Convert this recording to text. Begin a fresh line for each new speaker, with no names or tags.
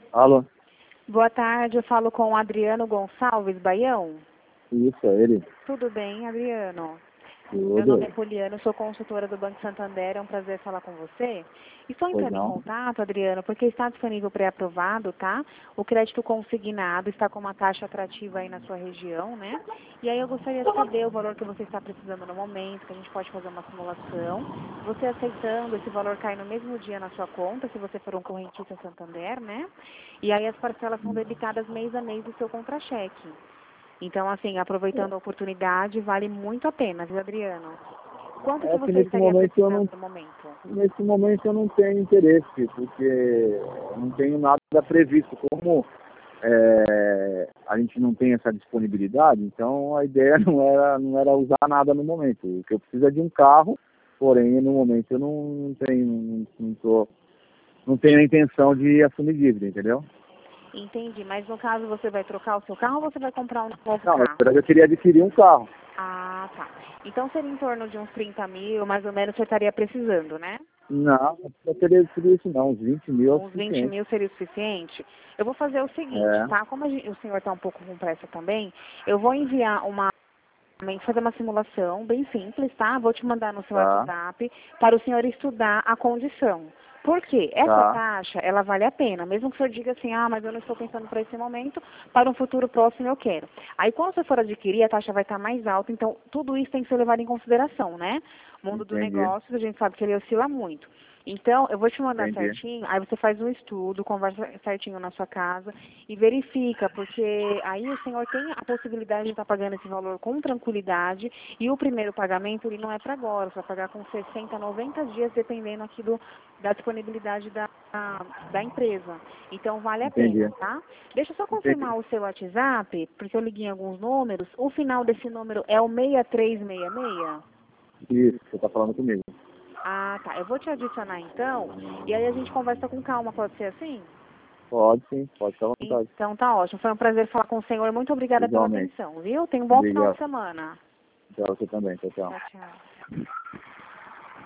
Alô?
Boa tarde, eu falo com o Adriano Gonçalves Baião.
Isso, é ele.
Tudo bem, Adriano?
Tudo.
Meu nome é Poliana, eu sou consultora do Banco Santander, é um prazer falar com você. Estou
Pois
entrando em
não?
contato, Adriano, porque está disponível pré-aprovado, tá? O crédito consignado está com uma taxa atrativa aí na sua região, né? E aí eu gostaria de saber o valor que você está precisando no momento, que a gente pode fazer uma simulação. Você aceitando, esse valor cai no mesmo dia na sua conta, se você for um correntista Santander, né? E aí as parcelas são debitadas mês a mês do seu contra-cheque. Então, assim, aproveitando a oportunidade, vale muito a pena, viu, Adriano? Quanto que
É que
você estaria precisando no momento?
nesse momento eu não tenho interesse, porque eu não tenho nada previsto. Como a gente não tem essa disponibilidade, então a ideia não era usar nada no momento. O que eu preciso é de um carro, porém no momento eu não tenho a intenção de assumir dívida, entendeu?
Entendi, mas no caso você vai trocar o seu carro ou você vai comprar um novo
Não, na
carro?
verdade eu queria adquirir um carro.
Ah, tá. Então seria em torno de uns 30 mil, mais ou menos, você estaria precisando, né?
Não, não teria adquirir isso não, uns 20 mil é o
Uns 20
suficiente.
mil seria o suficiente? Eu vou fazer o seguinte,
É,
tá? Como o senhor está um pouco com pressa também, eu vou enviar fazer uma simulação bem simples, tá? Vou te mandar no seu
tá,
WhatsApp para o senhor estudar a condição. Por quê? Essa
tá,
taxa, ela vale a pena, mesmo que o senhor diga assim, ah, mas eu não estou pensando para esse momento, para um futuro próximo eu quero. Aí quando você for adquirir, a taxa vai estar mais alta, então tudo isso tem que ser levado em consideração, né? O mundo do
entendi,
negócio, a gente sabe que ele oscila muito. Então, eu vou te mandar
entendi,
certinho, aí você faz um estudo, conversa certinho na sua casa e verifica, porque aí o senhor tem a possibilidade de estar pagando esse valor com tranquilidade e o primeiro pagamento ele não é para agora, você vai pagar com 60, 90 dias, dependendo aqui da disponibilidade da empresa. Então, vale a
entendi,
pena, tá? Deixa eu só
entendi.
confirmar o seu WhatsApp, porque eu liguei em alguns números. O final desse número é o 6366?
Isso, você tá falando comigo.
Ah, tá. Eu vou te adicionar então, e aí a gente conversa com calma, pode ser assim?
Pode sim, pode ficar à vontade.
Então tá ótimo. Foi um prazer falar com o senhor. Muito obrigada pela
Igualmente.
atenção, viu? Tenha um bom final de
Obrigado.
semana.
Tchau, você também, tchau, tchau.
Tchau, tchau.